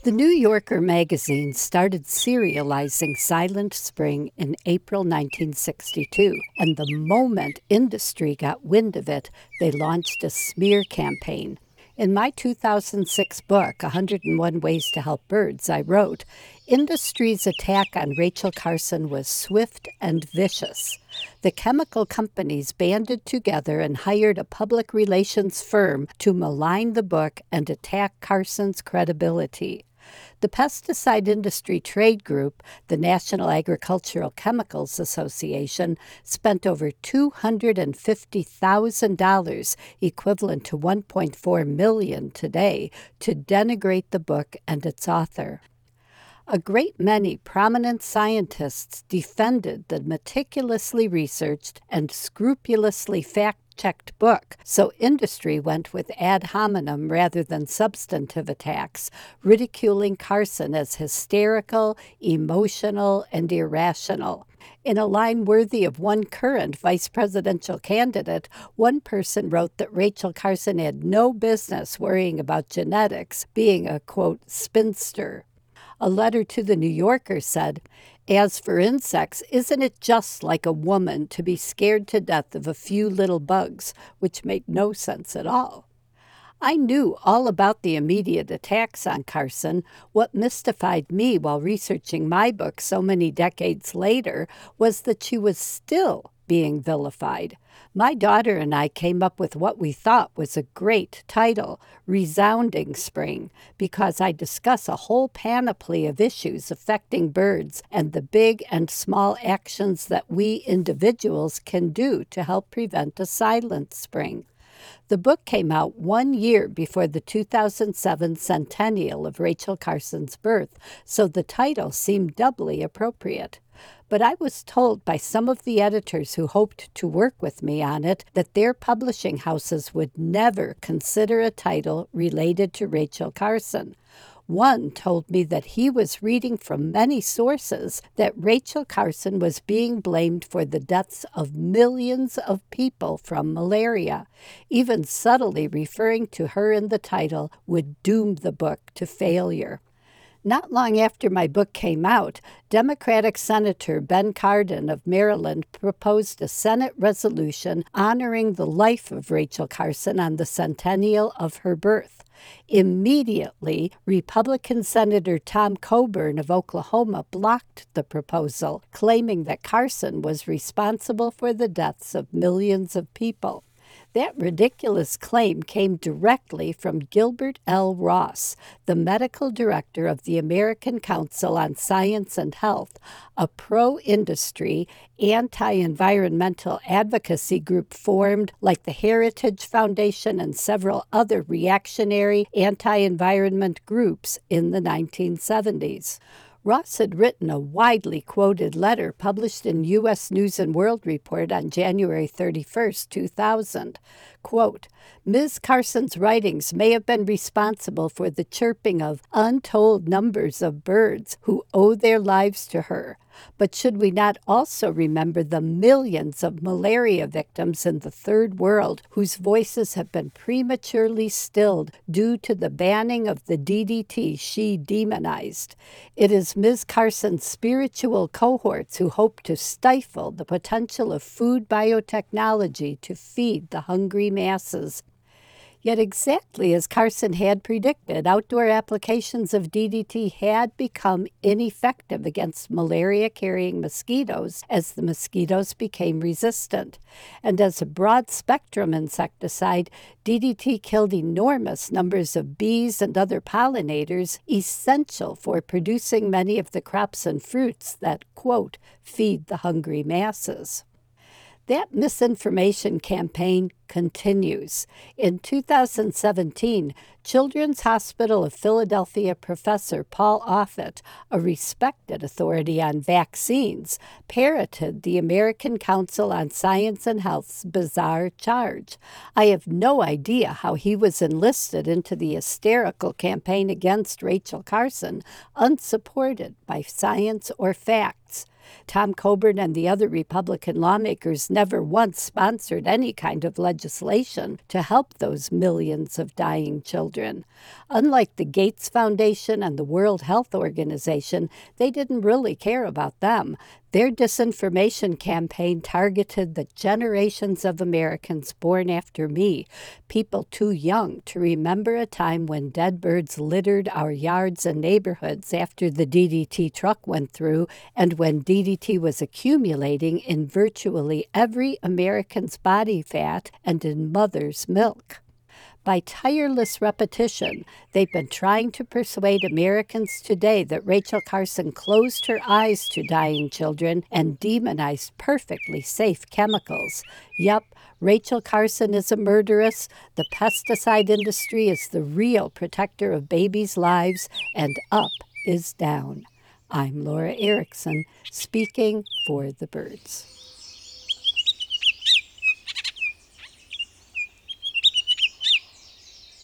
The New Yorker magazine started serializing Silent Spring in April 1962, and the moment industry got wind of it, they launched a smear campaign. In my 2006 book, 101 Ways to Help Birds, I wrote, industry's attack on Rachel Carson was swift and vicious. The chemical companies banded together and hired a public relations firm to malign the book and attack Carson's credibility. The pesticide industry trade group, the National Agricultural Chemicals Association, spent over $250,000, equivalent to $1.4 million today, to denigrate the book and its author. A great many prominent scientists defended the meticulously researched and scrupulously fact-checked book, so industry went with ad hominem rather than substantive attacks, ridiculing Carson as hysterical, emotional, and irrational. In a line worthy of one current vice presidential candidate, one person wrote that Rachel Carson had no business worrying about genetics, being a, quote, spinster. A letter to the New Yorker said, "As for insects, isn't it just like a woman to be scared to death of a few little bugs," which made no sense at all. I knew all about the immediate attacks on Carson. What mystified me while researching my book so many decades later was that she was still being vilified. My daughter and I came up with what we thought was a great title, Resounding Spring, because I discuss a whole panoply of issues affecting birds and the big and small actions that we individuals can do to help prevent a silent spring. The book came out 1 year before the 2007 centennial of Rachel Carson's birth, so the title seemed doubly appropriate. But I was told by some of the editors who hoped to work with me on it that their publishing houses would never consider a title related to Rachel Carson. One told me that he was reading from many sources that Rachel Carson was being blamed for the deaths of millions of people from malaria. Even subtly referring to her in the title would doom the book to failure. Not long after my book came out, Democratic Senator Ben Cardin of Maryland proposed a Senate resolution honoring the life of Rachel Carson on the centennial of her birth. Immediately, Republican Senator Tom Coburn of Oklahoma blocked the proposal, claiming that Carson was responsible for the deaths of millions of people. That ridiculous claim came directly from Gilbert L. Ross, the medical director of the American Council on Science and Health, a pro-industry, anti-environmental advocacy group formed like the Heritage Foundation and several other reactionary anti-environment groups in the 1970s. Ross had written a widely quoted letter published in U.S. News & World Report on January 31, 2000. Quote, "Ms. Carson's writings may have been responsible for the chirping of untold numbers of birds who owe their lives to her. But should we not also remember the millions of malaria victims in the Third World whose voices have been prematurely stilled due to the banning of the DDT she demonized? It is Ms. Carson's spiritual cohorts who hope to stifle the potential of food biotechnology to feed the hungry masses." Yet exactly as Carson had predicted, outdoor applications of DDT had become ineffective against malaria-carrying mosquitoes as the mosquitoes became resistant. And as a broad-spectrum insecticide, DDT killed enormous numbers of bees and other pollinators, essential for producing many of the crops and fruits that, quote, feed the hungry masses. That misinformation campaign continues. In 2017, Children's Hospital of Philadelphia professor Paul Offit, a respected authority on vaccines, parroted the American Council on Science and Health's bizarre charge. I have no idea how he was enlisted into the hysterical campaign against Rachel Carson, unsupported by science or facts. Tom Coburn and the other Republican lawmakers never once sponsored any kind of legislation to help those millions of dying children. Unlike the Gates Foundation and the World Health Organization, they didn't really care about them. Their disinformation campaign targeted the generations of Americans born after me, people too young to remember a time when dead birds littered our yards and neighborhoods after the DDT truck went through, and when DDT was accumulating in virtually every American's body fat and in mother's milk. By tireless repetition, they've been trying to persuade Americans today that Rachel Carson closed her eyes to dying children and demonized perfectly safe chemicals. Yep, Rachel Carson is a murderess. The pesticide industry is the real protector of babies' lives, and up is down. I'm Laura Erickson, speaking for the birds.